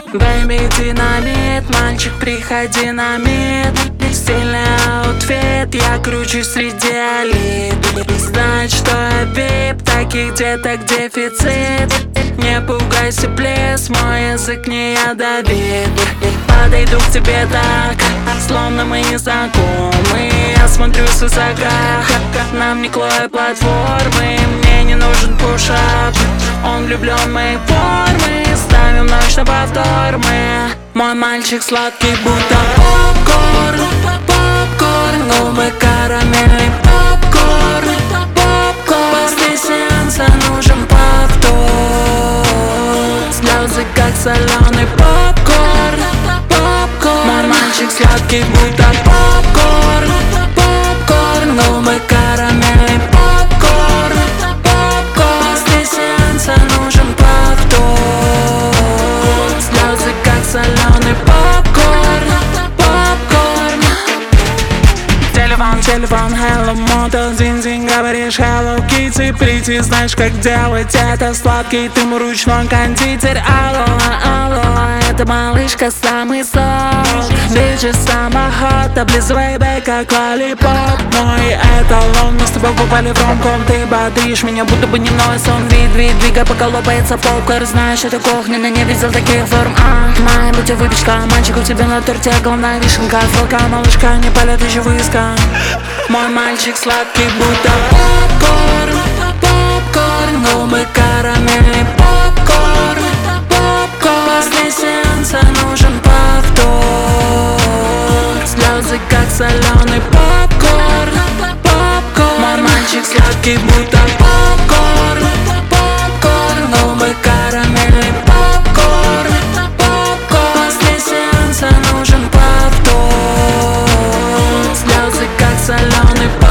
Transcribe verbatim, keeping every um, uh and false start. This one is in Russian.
Бэйби, динамит, мальчик, приходи на мид. Стильный аутфит, я кручусь среди элит. Знать, что я вип, таких деток дефицит. Не пугайся, плес, мой язык не ядовит. Подойду к тебе так, словно мы не знакомы. Я смотрю с высока, нам не клоя платформы. Мне не нужен пушап, он влюблен в мои формы. Ставим ночь на повтор мы. Мой мальчик сладкий, будто попкорн. Попкорн, губы карамельный попкорн. Попкорн, после сеанса нужен повтор. Слезы как соленый попкорн. Попкорн, мой мальчик сладкий, будто попкорн. Попкорн, губы карамельный попкорн. Попкорн, после сеанса нужен повтор. Слезы как соленый попкорн. Попкорн. Телефон, телефон, hello, мото, зин-зин, говоришь hello, kitty, прийти, знаешь, как делать это. Сладкий, ты мой ручной кондитер. Алло, алло, эта малышка самый сок. Бичи самоход, облизывай бэй, как лолипоп. Мой эталон, мы с тобой попали в ромком. Ты бодришь меня, будто бы дневной сон. Вид, вид, двигай, пока лопается попкорн. Знаешь, это кухня, но не видел таких форм. А, моя будь выпечка, мальчик, у тебя на торте главная вишенка. Фолка, малышка, не палят еще выска. Мой мальчик сладкий, будто попкорн. Попкорн, губы карамельный попкорн. Попкорн, после сеанса нужен повтор. Слезы как соленый попкорн. Попкорн, мой мальчик сладкий, будто попкорн. Попкорн, губы карамельный попкорн. Попкорн, после сеанса нужен повтор. Слезы как соленый попкорн.